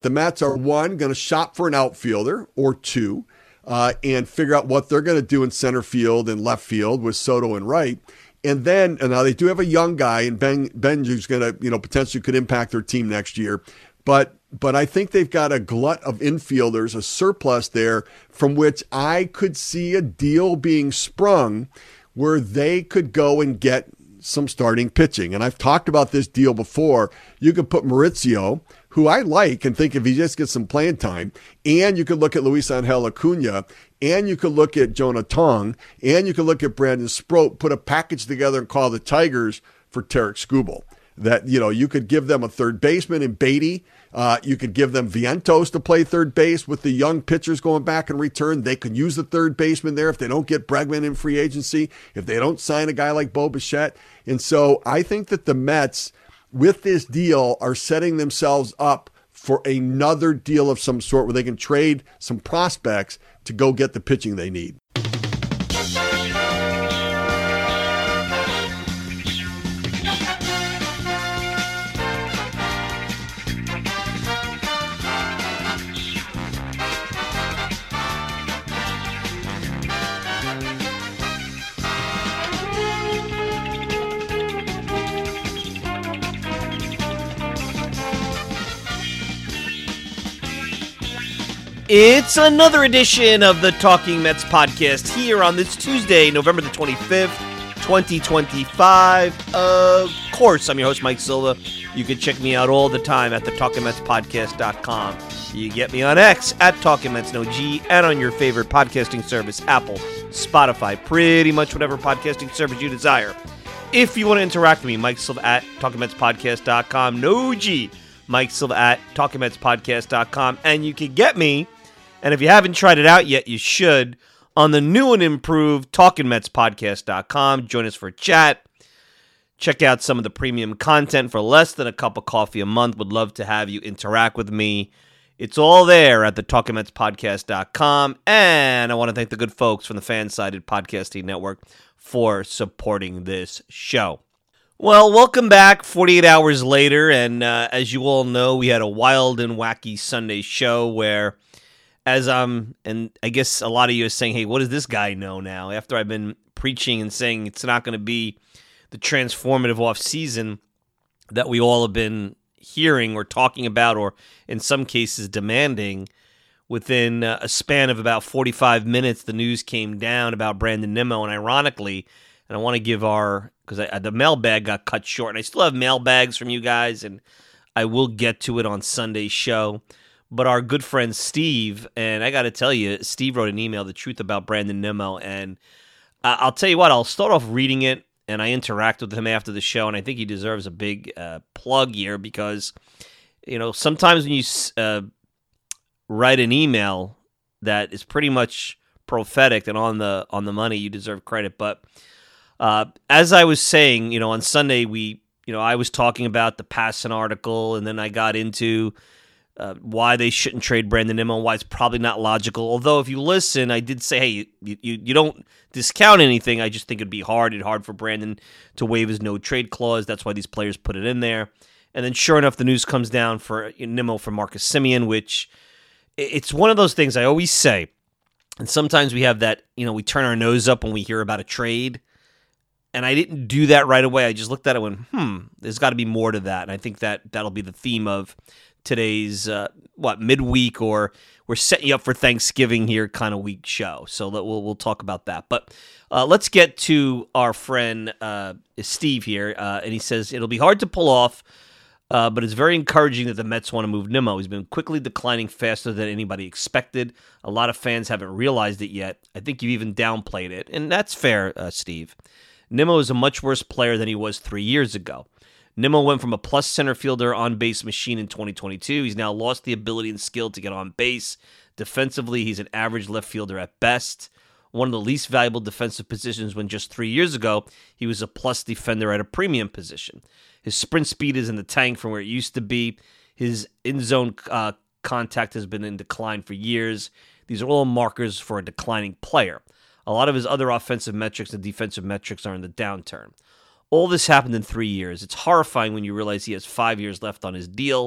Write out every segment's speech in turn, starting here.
the Mets are, one, going to shop for an outfielder or two and figure out what they're going to do in center field and left field with Soto and Wright. And then, and now they do have a young guy, and Ben who's going to, potentially could impact their team next year. But I think they've got a glut of infielders, a surplus there, from which I could see a deal being sprung where they could go and get some starting pitching. And I've talked about this deal before. You could put Maurizio, who I like and think if he just gets some playing time, and you could look at Luis Angel Acuna, and you could look at Jonah Tong, and you could look at Brandon Sproat, put a package together and call the Tigers for Tarik Skubal. That, you could give them a third baseman in Beatty. You could give them Vientos to play third base with the young pitchers going back in return. They could use the third baseman there if they don't get Bregman in free agency, if they don't sign a guy like Bo Bichette. And so I think that the Mets, with this deal, are setting themselves up for another deal of some sort where they can trade some prospects to go get the pitching they need. It's another edition of the Talking Mets podcast here on this Tuesday, November the 25th, 2025. Of course, I'm your host, Mike Silva. You can check me out all the time at thetalkingmetspodcast.com. You get me on X at Talking Mets No G, and on your favorite podcasting service, Apple, Spotify, pretty much whatever podcasting service you desire. If you want to interact with me, Mike Silva at talkingmetspodcast.com, No G, Mike Silva at talkingmetspodcast.com, and you can get me, and if you haven't tried it out yet, you should, on the new and improved TalkingMetsPodcast.com. Join us for a chat. Check out some of the premium content for less than a cup of coffee a month. Would love to have you interact with me. It's all there at the TalkingMetsPodcast.com. And I want to thank the good folks from the Fansided Podcasting Network for supporting this show. Well, welcome back 48 hours later. And as you all know, we had a wild and wacky Sunday show where, and I guess a lot of you are saying, hey, what does this guy know now? After I've been preaching and saying it's not going to be the transformative offseason that we all have been hearing or talking about, or in some cases demanding, within a span of about 45 minutes, the news came down about Brandon Nimmo. And ironically, and I want to give because the mailbag got cut short, and I still have mailbags from you guys, and I will get to it on Sunday's show. But our good friend Steve, and I got to tell you, Steve wrote an email, The Truth About Brandon Nimmo, and I'll tell you what, I'll start off reading it, and I interacted with him after the show, and I think he deserves a big plug here because, sometimes when you write an email that is pretty much prophetic and on the money, you deserve credit. But as I was saying, on Sunday, I was talking about the Passan article, and then I got into why they shouldn't trade Brandon Nimmo, why it's probably not logical. Although if you listen, I did say, hey, you don't discount anything. I just think it'd be hard for Brandon to waive his no-trade clause. That's why these players put it in there. And then sure enough, the news comes down for Nimmo for Marcus Semien, which it's one of those things I always say. And sometimes we have that, we turn our nose up when we hear about a trade. And I didn't do that right away. I just looked at it and went, there's got to be more to that. And I think that'll be the theme of today's midweek, or we're setting you up for Thanksgiving here kind of week show. So we'll talk about that. But let's get to our friend Steve here, and he says it'll be hard to pull off, but it's very encouraging that the Mets want to move Nimmo. He's been quickly declining faster than anybody expected. A lot of fans haven't realized it yet. I think you've even downplayed it, and that's fair, Steve. Nimmo is a much worse player than he was 3 years ago. Nimmo went from a plus center fielder on-base machine in 2022. He's now lost the ability and skill to get on base. Defensively, he's an average left fielder at best. One of the least valuable defensive positions when just 3 years ago, he was a plus defender at a premium position. His sprint speed is in the tank from where it used to be. His in-zone contact has been in decline for years. These are all markers for a declining player. A lot of his other offensive metrics and defensive metrics are in the downturn. All this happened in 3 years. It's horrifying when you realize he has 5 years left on his deal.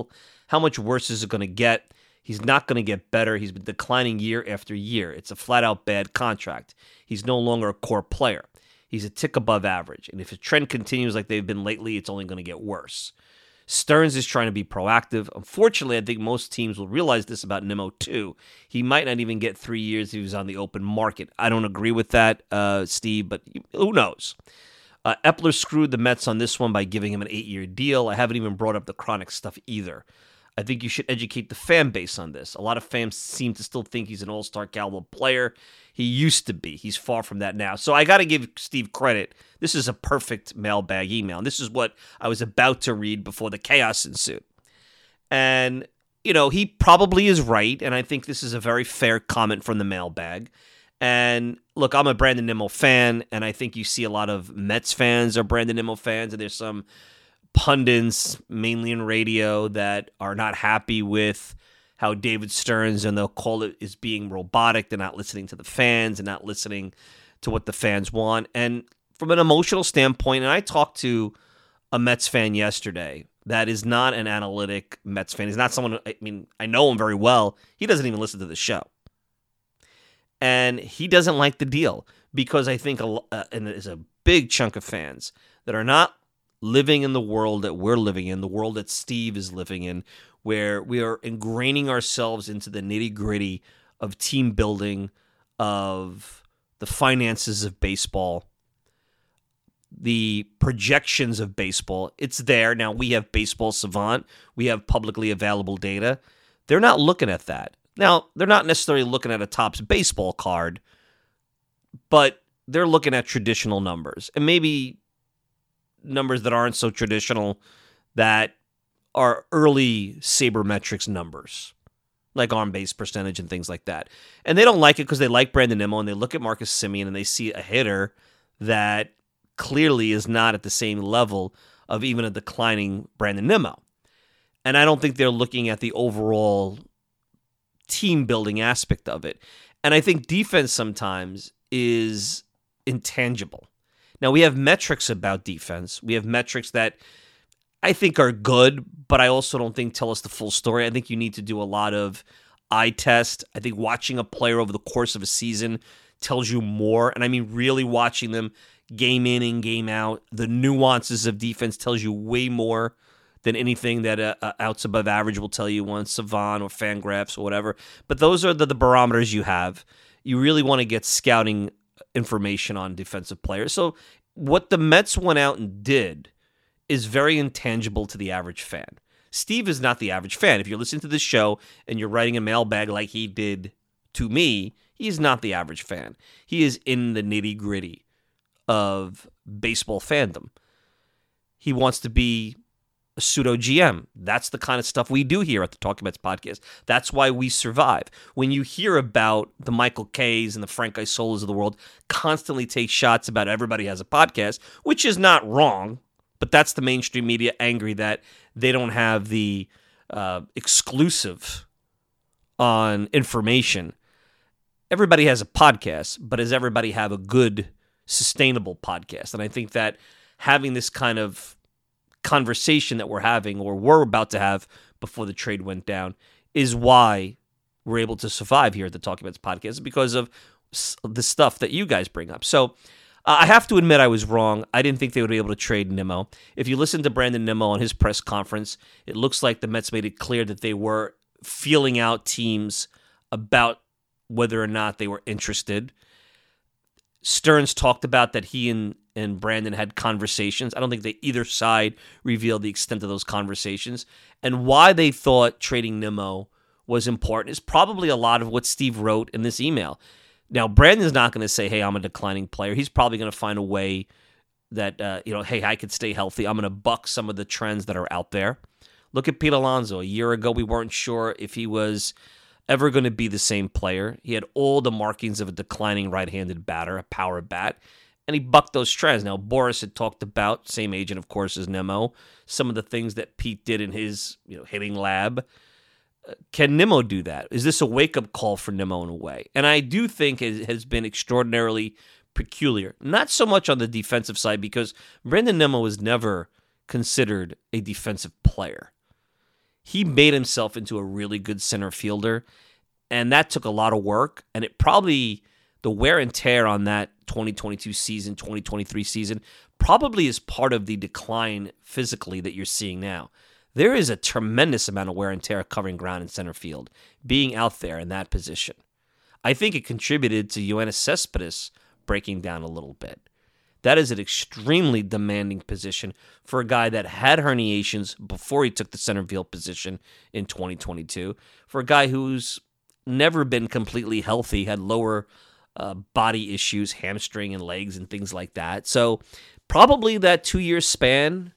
How much worse is it going to get? He's not going to get better. He's been declining year after year. It's a flat-out bad contract. He's no longer a core player. He's a tick above average. And if the trend continues like they've been lately, it's only going to get worse. Stearns is trying to be proactive. Unfortunately, I think most teams will realize this about Nimmo too. He might not even get 3 years if he was on the open market. I don't agree with that, Steve, but who knows? Epler screwed the Mets on this one by giving him an 8-year deal. I haven't even brought up the chronic stuff either. I think you should educate the fan base on this. A lot of fans seem to still think he's an all-star caliber player. He used to be. He's far from that now. So I got to give Steve credit. This is a perfect mailbag email. And this is what I was about to read before the chaos ensued. And, he probably is right. And I think this is a very fair comment from the mailbag. And look, I'm a Brandon Nimmo fan. And I think you see a lot of Mets fans are Brandon Nimmo fans. And there's some pundits, mainly in radio, that are not happy with how David Stearns, and they'll call it, is being robotic. They're not listening to the fans and not listening to what the fans want. And from an emotional standpoint, and I talked to a Mets fan yesterday that is not an analytic Mets fan. He's not someone, I know him very well. He doesn't even listen to the show. And he doesn't like the deal because I think and there's a big chunk of fans that are not living in the world that we're living in, the world that Steve is living in, where we are ingraining ourselves into the nitty-gritty of team building, of the finances of baseball, the projections of baseball. It's there. Now, we have Baseball Savant. We have publicly available data. They're not looking at that. Now, they're not necessarily looking at a Topps baseball card, but they're looking at traditional numbers. And maybe numbers that aren't so traditional, that are early sabermetrics numbers, like on-base percentage and things like that. And they don't like it because they like Brandon Nimmo, and they look at Marcus Semien and they see a hitter that clearly is not at the same level of even a declining Brandon Nimmo. And I don't think they're looking at the overall team-building aspect of it. And I think defense sometimes is intangible. Now, we have metrics about defense. We have metrics that I think are good, but I also don't think tell us the full story. I think you need to do a lot of eye test. I think watching a player over the course of a season tells you more. And I mean really watching them game in and game out. The nuances of defense tells you way more than anything that outs above average will tell you on Savant or Fangraphs or whatever. But those are the barometers you have. You really want to get scouting information on defensive players. So what the Mets went out and did is very intangible to the average fan. Steve is not the average fan. If you're listening to this show and you're writing a mailbag like he did to me, he's not the average fan. He is in the nitty-gritty of baseball fandom. He wants to be a pseudo GM. That's the kind of stuff we do here at the Talking Mets podcast. That's why we survive. When you hear about the Michael Kays and the Frank Isolas of the world constantly take shots about everybody has a podcast, which is not wrong, but that's the mainstream media angry that they don't have the exclusive on information. Everybody has a podcast, but does everybody have a good, sustainable podcast? And I think that having this kind of conversation that we're having, or we're about to have before the trade went down, is why we're able to survive here at the Talking Mets podcast, because of the stuff that you guys bring up. So I have to admit I was wrong. I didn't think they would be able to trade Nimmo. If you listen to Brandon Nimmo on his press conference, it looks like the Mets made it clear that they were feeling out teams about whether or not they were interested. Stearns talked about that he and Brandon had conversations. I don't think either side revealed the extent of those conversations. And why they thought trading Nimmo was important is probably a lot of what Steve wrote in this email. Now, Brandon's not going to say, hey, I'm a declining player. He's probably going to find a way that, hey, I could stay healthy. I'm going to buck some of the trends that are out there. Look at Pete Alonso. A year ago, we weren't sure if he was ever going to be the same player. He had all the markings of a declining right-handed batter, a power bat, and he bucked those trends. Now, Boris had talked about, same agent, of course, as Nimmo, some of the things that Pete did in his hitting lab. Can Nimmo do that? Is this a wake-up call for Nimmo in a way? And I do think it has been extraordinarily peculiar. Not so much on the defensive side, because Brandon Nimmo was never considered a defensive player. he made himself into a really good center fielder, and that took a lot of work, and it probably, the wear and tear on that 2022 season, 2023 season, probably is part of the decline physically that you're seeing now. There is a tremendous amount of wear and tear covering ground in center field, being out there in that position. I think it contributed to Yoenis Cespedes breaking down a little bit. That is an extremely demanding position for a guy that had herniations before he took the center field position in 2022, for a guy who's never been completely healthy, had lower body issues, hamstring and legs and things like that. So probably that 2-year span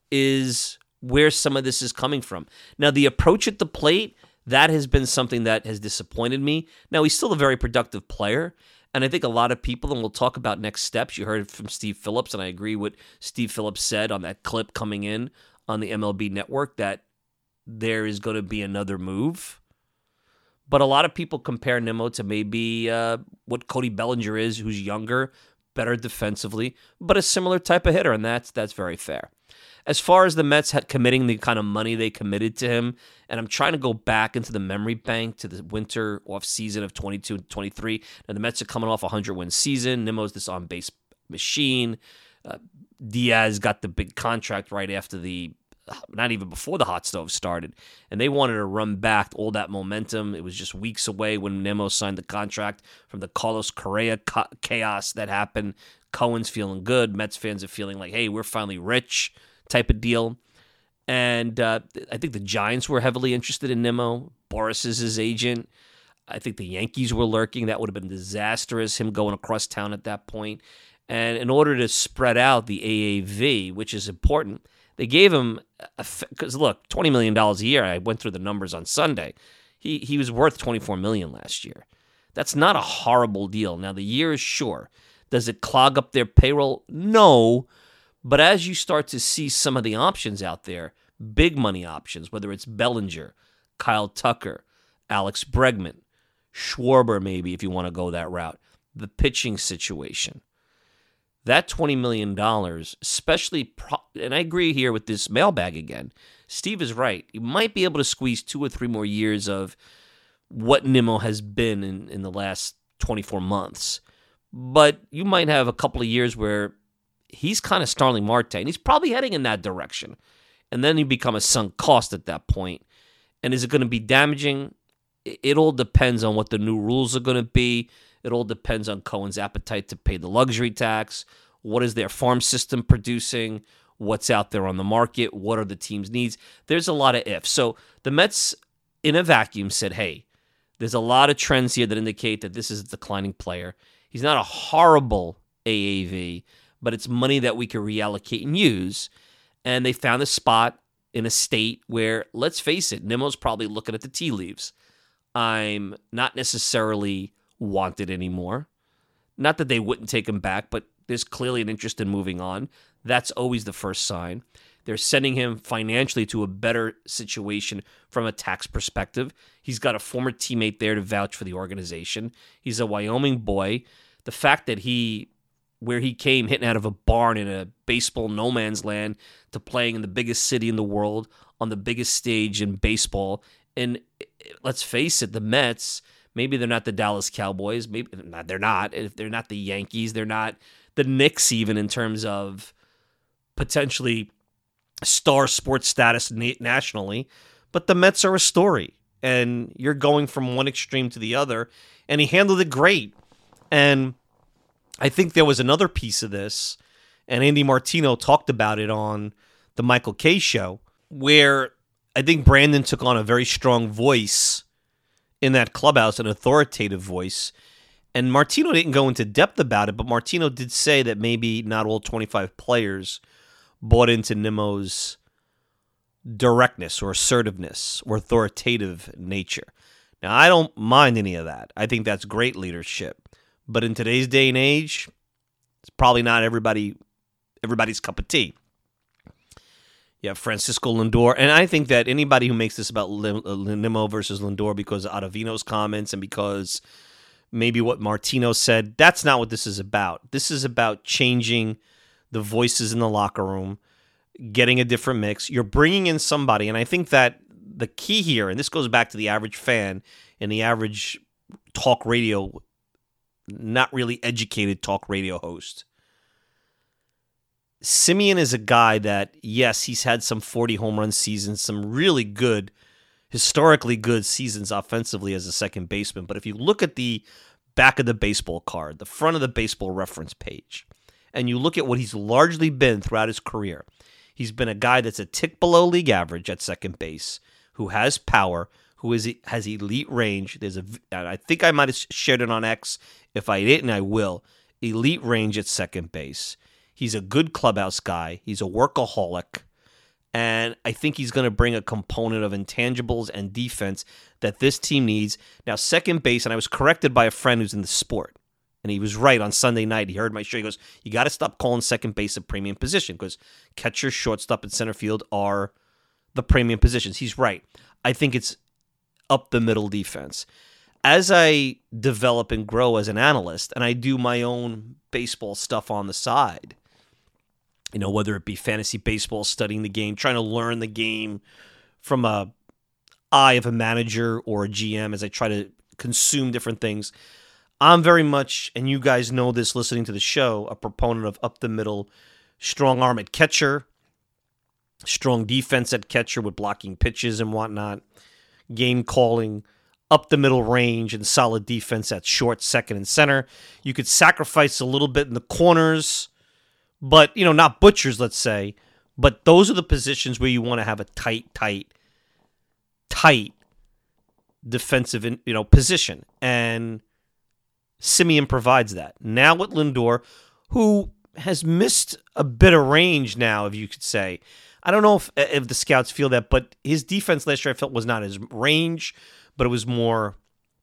is where some of this is coming from. Now, the approach at the plate, that has been something that has disappointed me. Now, he's still a very productive player, and I think a lot of people, and we'll talk about next steps, you heard from Steve Phillips, and I agree with Steve Phillips said on that clip coming in on the MLB Network, that there is going to be another move. But a lot of people compare Nimmo to maybe what Cody Bellinger is, who's younger, better defensively, but a similar type of hitter, and that's very fair. As far as the Mets had committing the kind of money they committed to him, and I'm trying to go back into the memory bank to the winter offseason of 22 and 23. Now, the Mets are coming off a 100-win season. Nimmo's this on-base machine. Diaz got the big contract right after not even before the hot stove started. And they wanted to run back all that momentum. It was just weeks away when Nimmo signed the contract from the Carlos Correa chaos that happened. Cohen's feeling good. Mets fans are feeling like, hey, we're finally rich type of deal. And I think the Giants were heavily interested in Nimmo. Boris is his agent. I think the Yankees were lurking. That would have been disastrous, him going across town at that point. And in order to spread out the AAV, which is important, they gave him, because look, $20 million a year, I went through the numbers on Sunday. He was worth $24 million last year. That's not a horrible deal. Now, the year is sure. Does it clog up their payroll? No. But as you start to see some of the options out there, big money options, whether it's Bellinger, Kyle Tucker, Alex Bregman, Schwarber maybe if you want to go that route, the pitching situation, that $20 million, especially, and I agree here with this mailbag again, Steve is right. You might be able to squeeze 2 or 3 more years of what Nimmo has been in the last 24 months. But you might have a couple of years where he's kind of Starling Marte, and he's probably heading in that direction. And then you become a sunk cost at that point. And is it going to be damaging? It all depends on what the new rules are going to be. It all depends on Cohen's appetite to pay the luxury tax. What is their farm system producing? What's out there on the market? What are the team's needs? There's a lot of ifs. So the Mets, in a vacuum, said, hey, there's a lot of trends here that indicate that this is a declining player. He's not a horrible AAV, but it's money that we can reallocate and use. And they found a spot in a state where, let's face it, Nimmo's probably looking at the tea leaves. I'm not necessarily wanted anymore. Not that they wouldn't take him back, but there's clearly an interest in moving on. That's always the first sign. They're sending him financially to a better situation from a tax perspective. He's got a former teammate there to vouch for the organization. He's a Wyoming boy. The fact that where he came hitting out of a barn in a baseball no man's land to playing in the biggest city in the world on the biggest stage in baseball. And let's face it, the Mets, maybe they're not the Dallas Cowboys. Maybe they're not. If they're not the Yankees, they're not the Knicks even in terms of potentially star sports status nationally. But the Mets are a story, and you're going from one extreme to the other, and he handled it great. And I think there was another piece of this, and Andy Martino talked about it on the Michael Kay show, where I think Brandon took on a very strong voice in that clubhouse, an authoritative voice. And Martino didn't go into depth about it, but Martino did say that maybe not all 25 players bought into Nimmo's directness or assertiveness or authoritative nature. Now, I don't mind any of that. I think that's great leadership. But in today's day and age, it's probably not everybody's cup of tea. You have Francisco Lindor, and I think that anybody who makes this about Nimmo versus Lindor because of Ottavino's comments and because maybe what Martino said, that's not what this is about. This is about changing the voices in the locker room, getting a different mix. You're bringing in somebody, and I think that the key here, and this goes back to the average fan and the average talk radio, not really educated talk radio host. Semien is a guy that, yes, he's had some 40 home run seasons, some really good, historically good seasons offensively as a second baseman. But if you look at the back of the baseball card, the front of the baseball reference page, and you look at what he's largely been throughout his career, he's been a guy that's a tick below league average at second base, who has power, who has elite range. I think I might have shared it on X. If I didn't, I will. Elite range at second base. He's a good clubhouse guy. He's a workaholic. And I think he's going to bring a component of intangibles and defense that this team needs. Now, second base, and I was corrected by a friend who's in the sport, and he was right on Sunday night. He heard my show. He goes, you got to stop calling second base a premium position because catcher, shortstop, and center field are the premium positions. He's right. I think it's up the middle defense. As I develop and grow as an analyst, and I do my own baseball stuff on the side, whether it be fantasy baseball, studying the game, trying to learn the game from a eye of a manager or a GM as I try to consume different things, I'm very much, and you guys know this listening to the show, a proponent of up the middle, strong arm at catcher, strong defense at catcher with blocking pitches and whatnot, game calling, up the middle range, and solid defense at short, second, and center. You could sacrifice a little bit in the corners, but, not butchers, let's say. But those are the positions where you want to have a tight defensive, position. And Semien provides that. Now with Lindor, who has missed a bit of range now, if you could say. I don't know if the scouts feel that, but his defense last year I felt was not his range, but it was more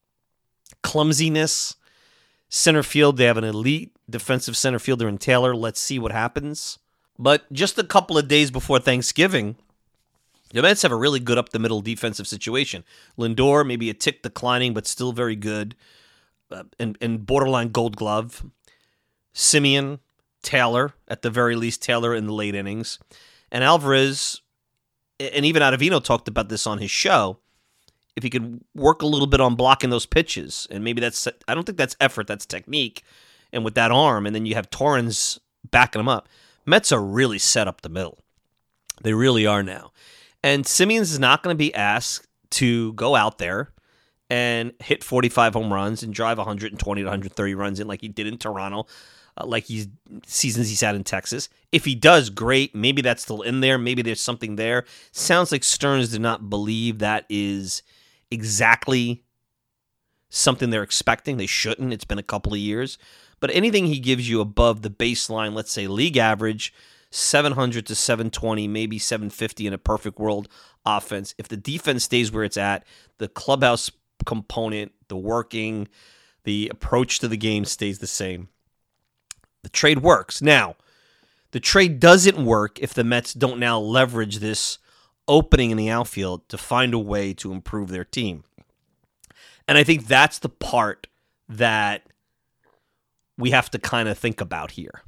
clumsiness. Center field, they have an elite defensive center fielder in Taylor. Let's see what happens. But just a couple of days before Thanksgiving, the Mets have a really good up-the-middle defensive situation. Lindor, maybe a tick declining, but still very good, and borderline gold glove. Semien, Taylor, at the very least, Taylor in the late innings. And Alvarez, and even Ottavino talked about this on his show, if he could work a little bit on blocking those pitches, and maybe I don't think that's effort, that's technique, and with that arm, and then you have Torrens backing him up. Mets are really set up the middle. They really are now. And Semien is not going to be asked to go out there and hit 45 home runs and drive 120 to 130 runs in like he did in Toronto, seasons he's had in Texas. If he does, great. Maybe that's still in there. Maybe there's something there. Sounds like Stearns did not believe that is exactly something they're expecting. They shouldn't. It's been a couple of years. But anything he gives you above the baseline, let's say league average, 700 to 720, maybe 750 in a perfect world offense. If the defense stays where it's at, the clubhouse component, the working, the approach to the game stays the same. The trade works. Now, the trade doesn't work if the Mets don't now leverage this opening in the outfield to find a way to improve their team. And I think that's the part that we have to kind of think about here.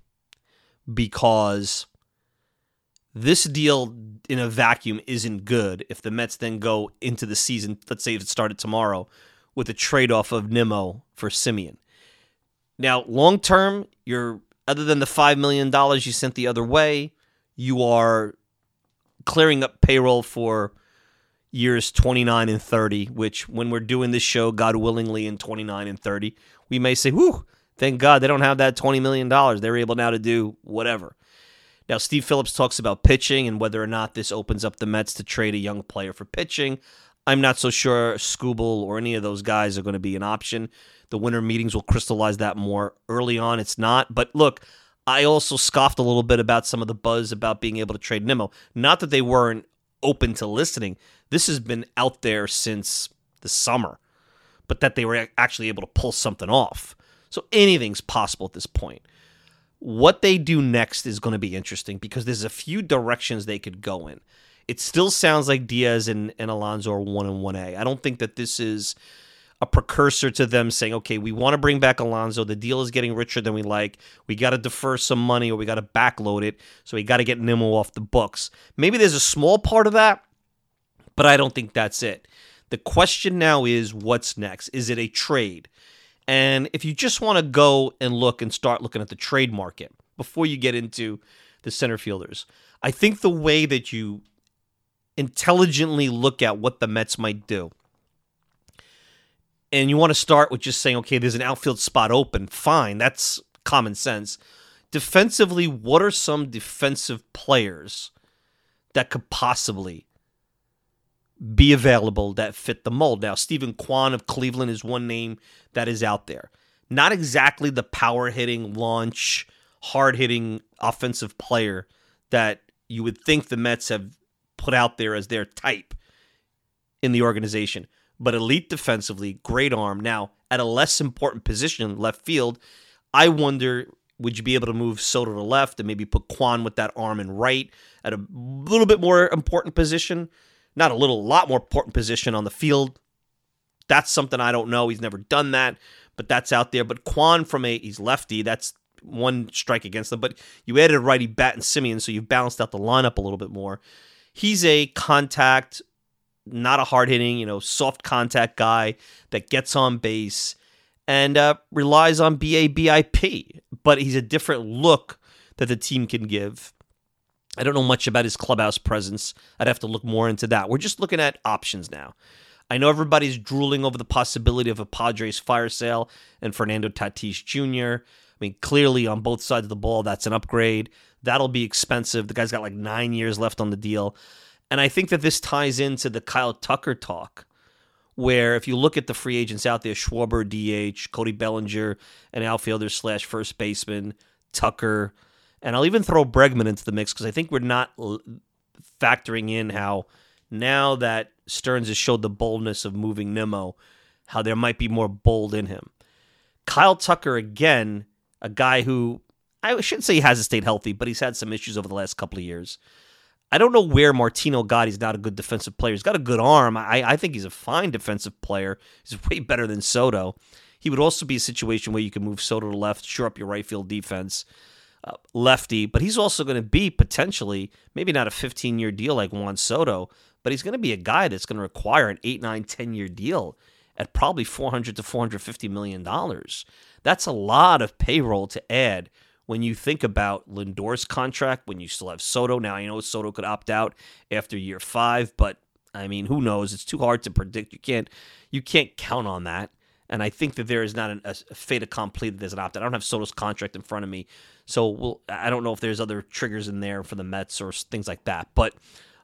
Because this deal in a vacuum isn't good if the Mets then go into the season, let's say if it started tomorrow, with a trade-off of Nimmo for Semien. Now, long-term, other than the $5 million you sent the other way, you are clearing up payroll for years 29 and 30, which when we're doing this show, God willingly, in 29 and 30, we may say, whew, thank God they don't have that $20 million. They're able now to do whatever. Now, Steve Phillips talks about pitching and whether or not this opens up the Mets to trade a young player for pitching. I'm not so sure Skubal or any of those guys are going to be an option. The winter meetings will crystallize that more. Early on, it's not. But look, I also scoffed a little bit about some of the buzz about being able to trade Nimmo. Not that they weren't open to listening. This has been out there since the summer, but that they were actually able to pull something off. So anything's possible at this point. What they do next is going to be interesting because there's a few directions they could go in. It still sounds like Diaz and Alonso are 1 and 1A. I don't think that this is a precursor to them saying, okay, we want to bring back Alonso. The deal is getting richer than we like. We got to defer some money or we got to backload it. So we got to get Nimmo off the books. Maybe there's a small part of that, But I don't think that's it. The question now is, what's next? Is it a trade? And if you just want to go and look and start looking at the trade market before you get into the center fielders, I think the way that you intelligently look at what the Mets might do, and you want to start with just saying, okay, there's an outfield spot open, fine, that's common sense. Defensively, what are some defensive players that could possibly be available that fit the mold? Now, Stephen Kwan of Cleveland is one name that is out there. Not exactly the power-hitting, launch, hard-hitting offensive player that you would think the Mets have put out there as their type in the organization. But elite defensively, great arm. Now, at a less important position, left field, I wonder, would you be able to move Soto to left and maybe put Kwan with that arm in right at a little bit more important position? Not a little, a lot more important position on the field. That's something I don't know. He's never done that, but that's out there. But Kwan he's lefty. That's one strike against him. But you added a righty bat and Semien, so you've balanced out the lineup a little bit more. He's a contact, not a hard-hitting, soft contact guy that gets on base and relies on BABIP. But he's a different look that the team can give. I don't know much about his clubhouse presence. I'd have to look more into that. We're just looking at options now. I know everybody's drooling over the possibility of a Padres fire sale and Fernando Tatis Jr. I mean, clearly on both sides of the ball, that's an upgrade. That'll be expensive. The guy's got like 9 years left on the deal. And I think that this ties into the Kyle Tucker talk, where if you look at the free agents out there, Schwarber, DH, Cody Bellinger, an outfielder / first baseman, Tucker, and I'll even throw Bregman into the mix because I think we're not factoring in how now that Stearns has showed the boldness of moving Nimmo, how there might be more bold in him. Kyle Tucker, again, a guy who, I shouldn't say he hasn't stayed healthy, but he's had some issues over the last couple of years. I don't know where Martino got. He's not a good defensive player. He's got a good arm. I think he's a fine defensive player. He's way better than Soto. He would also be a situation where you can move Soto to left, shore up your right field defense. Lefty, but he's also going to be potentially, maybe not a 15-year deal like Juan Soto, but he's going to be a guy that's going to require an 8, 9, 10-year deal at probably $400 to $450 million. That's a lot of payroll to add when you think about Lindor's contract, when you still have Soto. Now, I know Soto could opt out after year 5, but, I mean, who knows? It's too hard to predict. You can't count on that. And I think that there is not a fait accompli that there's an opt-out. I don't have Soto's contract in front of me, so I don't know if there's other triggers in there for the Mets or things like that. But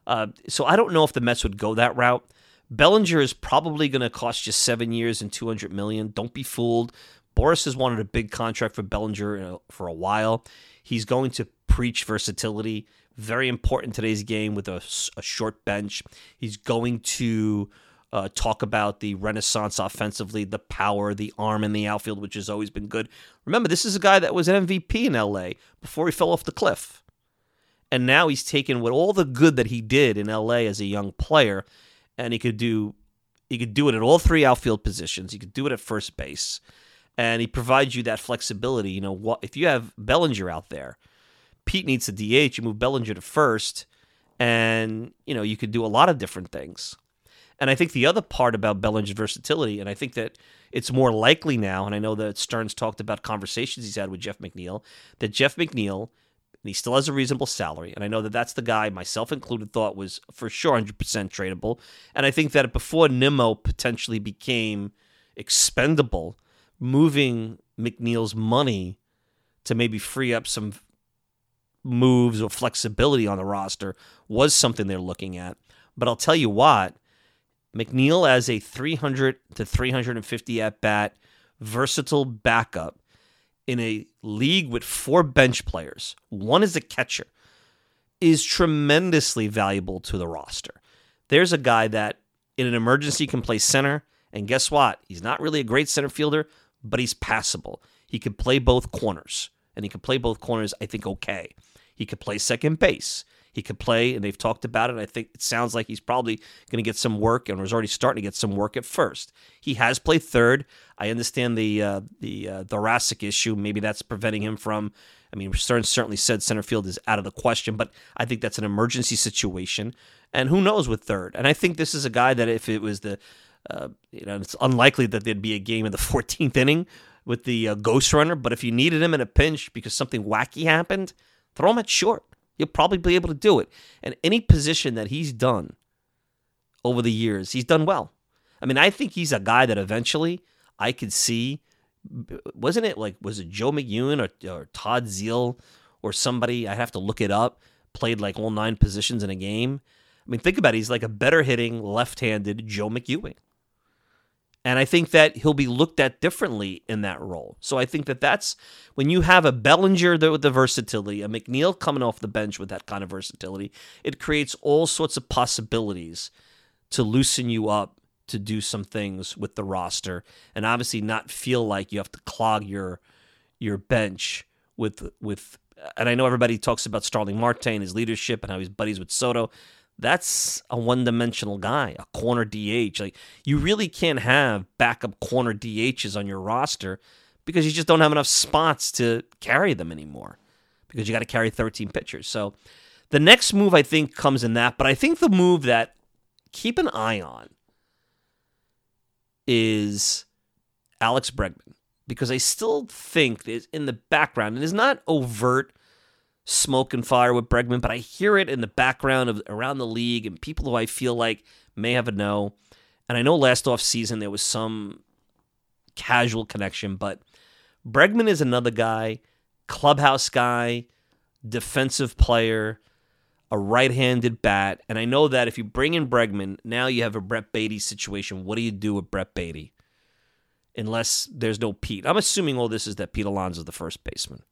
so I don't know if the Mets would go that route. Bellinger is probably going to cost you 7 years and $200 million. Don't be fooled. Boris has wanted a big contract for Bellinger for a while. He's going to preach versatility. Very important in today's game with a short bench. He's going to talk about the renaissance offensively, the power, the arm in the outfield, which has always been good. Remember, this is a guy that was an MVP in LA before he fell off the cliff. And now he's taken with all the good that he did in LA as a young player, and he could do it at all 3 outfield positions. He could do it at first base. And he provides you that flexibility. If you have Bellinger out there, Pete needs a DH, you move Bellinger to first, and you could do a lot of different things. And I think the other part about Bellinger's versatility, and I think that it's more likely now, and I know that Stearns talked about conversations he's had with Jeff McNeil, that Jeff McNeil, and he still has a reasonable salary, and I know that that's the guy, myself included, thought was for sure 100% tradable. And I think that before Nimmo potentially became expendable, moving McNeil's money to maybe free up some moves or flexibility on the roster was something they're looking at. But I'll tell you what, McNeil as a 300 to 350 at-bat, versatile backup in a league with 4 bench players, one is a catcher, is tremendously valuable to the roster. There's a guy that in an emergency can play center, and guess what? He's not really a great center fielder, but he's passable. He can play both corners, and he can play both corners, I think, okay. He could play second base. He could play, and they've talked about it. I think it sounds like he's probably going to get some work, and was already starting to get some work at first. He has played third. I understand the thoracic issue. Maybe that's preventing him from. I mean, Stearns certainly said center field is out of the question, but I think that's an emergency situation. And who knows with third? And I think this is a guy that if it was it's unlikely that there'd be a game in the 14th inning with the ghost runner. But if you needed him in a pinch because something wacky happened, throw him at short. You'll probably be able to do it. And any position that he's done over the years, he's done well. I mean, I think he's a guy that eventually I could see. Was it Joe McEwen or Todd Zeile or somebody? I have to look it up. Played like all 9 positions in a game. I mean, think about it. He's like a better hitting left-handed Joe McEwen. And I think that he'll be looked at differently in that role. So I think that that's when you have a Bellinger with the versatility, a McNeil coming off the bench with that kind of versatility, it creates all sorts of possibilities to loosen you up to do some things with the roster and obviously not feel like you have to clog your bench with and I know everybody talks about Starling Marte and his leadership and how he's buddies with Soto. That's a one-dimensional guy, a corner DH. Like, you really can't have backup corner DHs on your roster because you just don't have enough spots to carry them anymore because you got to carry 13 pitchers. So the next move, I think, comes in that. But I think the move that keep an eye on is Alex Bregman because I still think is in the background and is not overt smoke and fire with Bregman, but I hear it in the background of around the league and people who I feel like may have a no. And I know last offseason there was some casual connection, but Bregman is another guy, clubhouse guy, defensive player, a right-handed bat. And I know that if you bring in Bregman, now you have a Brett Baty situation. What do you do with Brett Baty? Unless there's no Pete. I'm assuming all this is that Pete Alonso is the first baseman.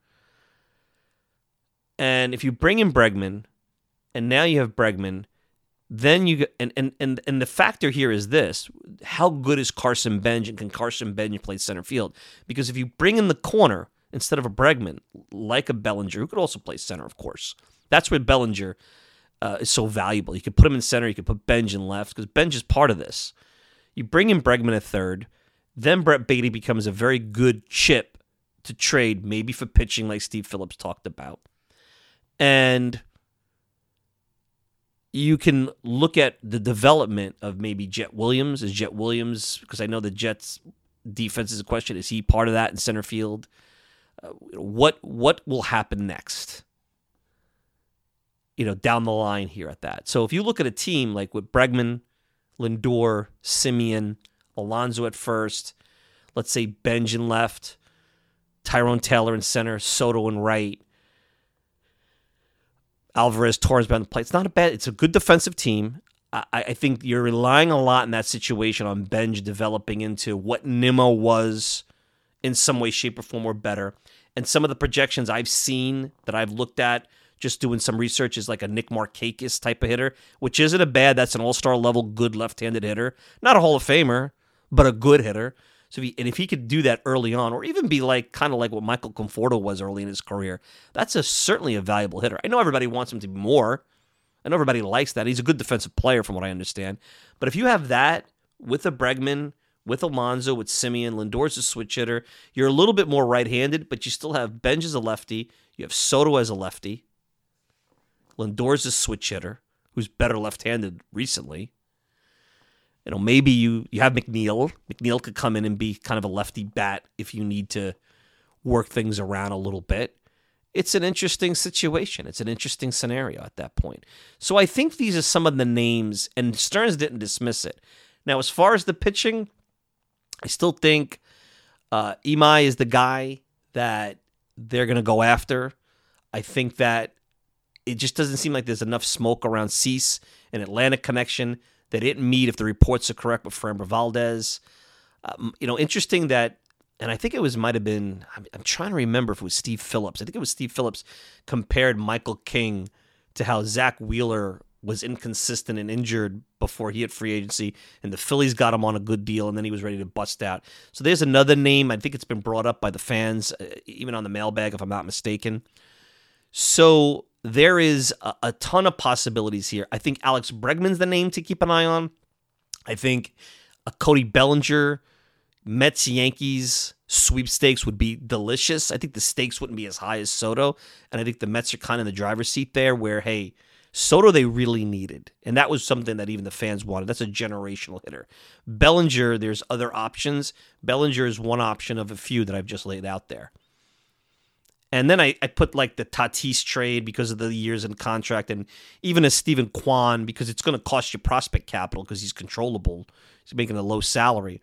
And if you bring in Bregman, and now you have Bregman, then you and the factor here is this: how good is Carson Bench, and can Carson Bench play center field? Because if you bring in the corner instead of a Bregman, like a Bellinger, who could also play center, of course, that's where Bellinger is so valuable. You could put him in center, you could put Bench in left, because Bench is part of this. You bring in Bregman at third, then Brett Baty becomes a very good chip to trade, maybe for pitching, like Steve Phillips talked about. And you can look at the development of maybe Jet Williams. Is Jet Williams, because I know the Jets' defense is a question, is he part of that in center field? What will happen next? Down the line here at that. So if you look at a team like with Bregman, Lindor, Simeon, Alonso at first, let's say Benj in left, Tyrone Taylor in center, Soto in right, Alvarez, Torres behind the plate. It's a good defensive team. I think you're relying a lot in that situation on Benj developing into what Nimmo was in some way, shape, or form, or better. And some of the projections I've seen that I've looked at, just doing some research, is like a Nick Markakis type of hitter, which isn't a bad, that's an all-star level, good left-handed hitter. Not a Hall of Famer, but a good hitter. So if he could do that early on, or even be kind of like what Michael Conforto was early in his career, that's certainly a valuable hitter. I know everybody wants him to be more. I know everybody likes that. He's a good defensive player from what I understand. But if you have that with a Bregman, with Alonso, with Simeon, Lindor's a switch hitter, you're a little bit more right-handed, but you still have Benj as a lefty. You have Soto as a lefty. Lindor's a switch hitter, who's better left-handed recently. Maybe you have McNeil. McNeil could come in and be kind of a lefty bat if you need to work things around a little bit. It's an interesting situation. It's an interesting scenario at that point. So I think these are some of the names, and Stearns didn't dismiss it. Now, as far as the pitching, I still think Imai is the guy that they're going to go after. I think that it just doesn't seem like there's enough smoke around Cease and Atlantic connection. They didn't meet, if the reports are correct, with Framber Valdez. Interesting that, and I think it might have been, I'm trying to remember if it was Steve Phillips. I think it was Steve Phillips compared Michael King to how Zach Wheeler was inconsistent and injured before he hit free agency, and the Phillies got him on a good deal, and then he was ready to bust out. So there's another name. I think it's been brought up by the fans, even on the mailbag, if I'm not mistaken. So there is a ton of possibilities here. I think Alex Bregman's the name to keep an eye on. I think a Cody Bellinger, Mets-Yankees sweepstakes would be delicious. I think the stakes wouldn't be as high as Soto, and I think the Mets are kind of in the driver's seat there where, hey, Soto they really needed, and that was something that even the fans wanted. That's a generational hitter. Bellinger, there's other options. Bellinger is one option of a few that I've just laid out there. And then I put like the Tatis trade because of the years in contract, and even a Steven Kwan because it's going to cost you prospect capital because he's controllable. He's making a low salary.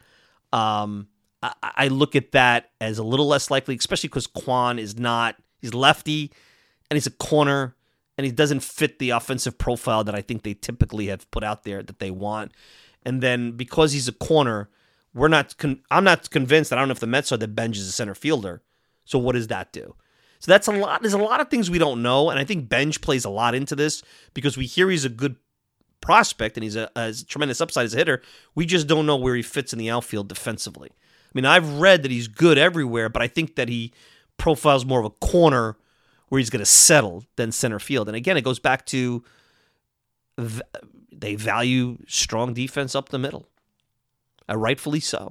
I look at that as a little less likely, especially because Kwan is not, he's lefty and he's a corner and he doesn't fit the offensive profile that I think they typically have put out there that they want. And then because he's a corner, I'm not convinced. I don't know if the Mets are that Benj is a center fielder. So what does that do? So that's a lot. There's a lot of things we don't know, and I think Benj plays a lot into this because we hear he's a good prospect and he's a tremendous upside as a hitter. We just don't know where he fits in the outfield defensively. I mean, I've read that he's good everywhere, but I think that he profiles more of a corner where he's going to settle than center field. And again, it goes back to they value strong defense up the middle, rightfully so.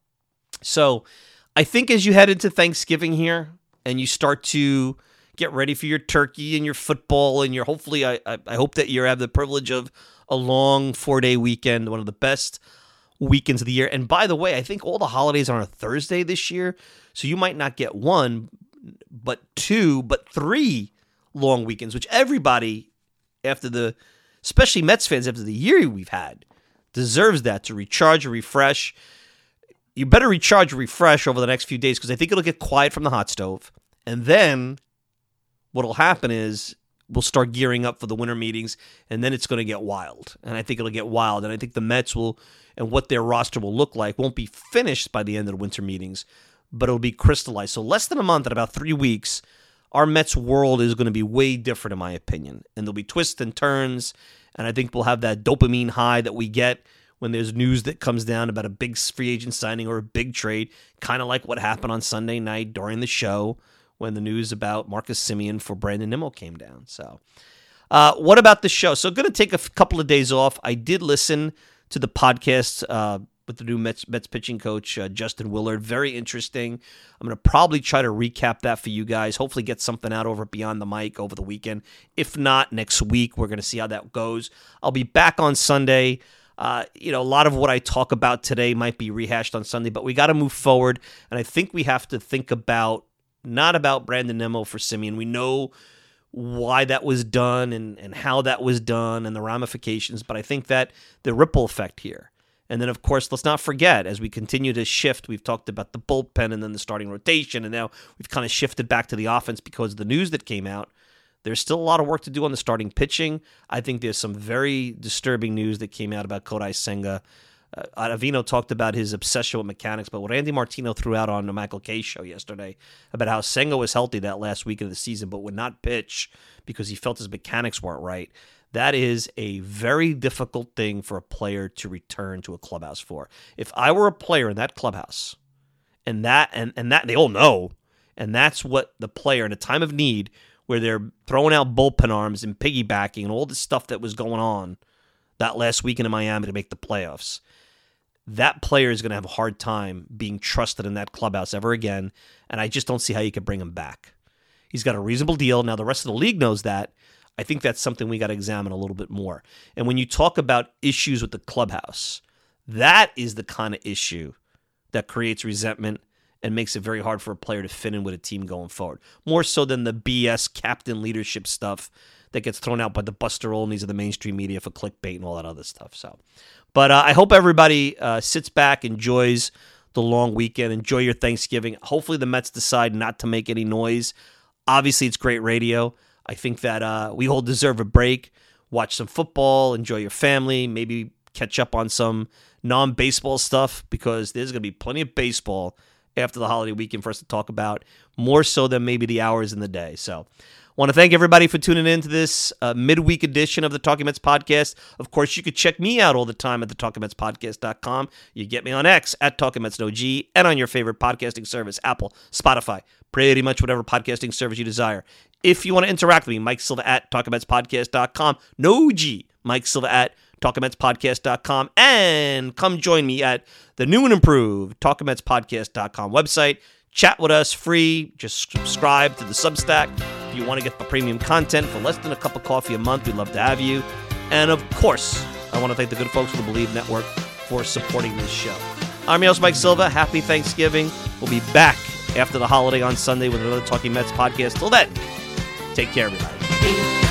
So I think as you head into Thanksgiving here, and you start to get ready for your turkey and your football and your hopefully I hope that you have the privilege of a long 4-day weekend, one of the best weekends of the year. And by the way, I think all the holidays are on a Thursday this year, so you might not get one, but two, but three long weekends, which everybody especially Mets fans after the year we've had, deserves that to recharge and refresh. You better recharge and refresh over the next few days because I think it'll get quiet from the hot stove. And then what'll happen is we'll start gearing up for the winter meetings, and then it's going to get wild. And I think it'll get wild. And I think the Mets will, and what their roster will look like, won't be finished by the end of the winter meetings, but it'll be crystallized. So less than a month, in about 3 weeks, our Mets world is going to be way different, in my opinion. And there'll be twists and turns, and I think we'll have that dopamine high that we get when there's news that comes down about a big free agent signing or a big trade, kind of like what happened on Sunday night during the show when the news about Marcus Semien for Brandon Nimmo came down. So what about the show? So going to take a couple of days off. I did listen to the podcast with the new Mets pitching coach, Justin Willard. Very interesting. I'm going to probably try to recap that for you guys. Hopefully get something out over Beyond the Mic over the weekend. If not, next week, we're going to see how that goes. I'll be back on Sunday. A lot of what I talk about today might be rehashed on Sunday, but we got to move forward. And I think we have to think not about Brandon Nimmo for Semien. We know why that was done and how that was done and the ramifications, but I think that the ripple effect here. And then, of course, let's not forget, as we continue to shift, we've talked about the bullpen and then the starting rotation, and now we've kind of shifted back to the offense because of the news that came out. There's still a lot of work to do on the starting pitching. I think there's some very disturbing news that came out about Kodai Senga. Avino talked about his obsession with mechanics, but what Andy Martino threw out on the Michael Kay show yesterday about how Senga was healthy that last week of the season but would not pitch because he felt his mechanics weren't right, that is a very difficult thing for a player to return to a clubhouse for. If I were a player in that clubhouse, and that they all know, and that's what the player in a time of need where they're throwing out bullpen arms and piggybacking and all the stuff that was going on that last weekend in Miami to make the playoffs, that player is going to have a hard time being trusted in that clubhouse ever again, and I just don't see how you could bring him back. He's got a reasonable deal. Now, the rest of the league knows that. I think that's something we got to examine a little bit more. And when you talk about issues with the clubhouse, that is the kind of issue that creates resentment and makes it very hard for a player to fit in with a team going forward. More so than the BS captain leadership stuff that gets thrown out by the Buster Olneys of the mainstream media for clickbait and all that other stuff. But I hope everybody sits back, enjoys the long weekend, enjoy your Thanksgiving. Hopefully the Mets decide not to make any noise. Obviously, it's great radio. I think that we all deserve a break. Watch some football, enjoy your family, maybe catch up on some non-baseball stuff because there's going to be plenty of baseball after the holiday weekend for us to talk about, more so than maybe the hours in the day. So Want to thank everybody for tuning in to this midweek edition of the Talking Mets podcast. Of course, you can check me out all the time at thetalkingmetspodcast.com. You get me on X at TalkingMetsNoG and on your favorite podcasting service, Apple, Spotify, pretty much whatever podcasting service you desire. If you want to interact with me, Mike Silva at TalkingMetsPodcast.com. No G, Mike Silva at TalkingMetsPodcast.com. And come join me at the new and improved TalkingMetsPodcast.com website. Chat with us free. Just subscribe to the Substack. If you want to get the premium content for less than a cup of coffee a month, we'd love to have you. And of course, I want to thank the good folks at the Believe Network for supporting this show. I'm your host, Mike Silva. Happy Thanksgiving. We'll be back after the holiday on Sunday with another Talking Mets podcast. Till then, take care, everybody.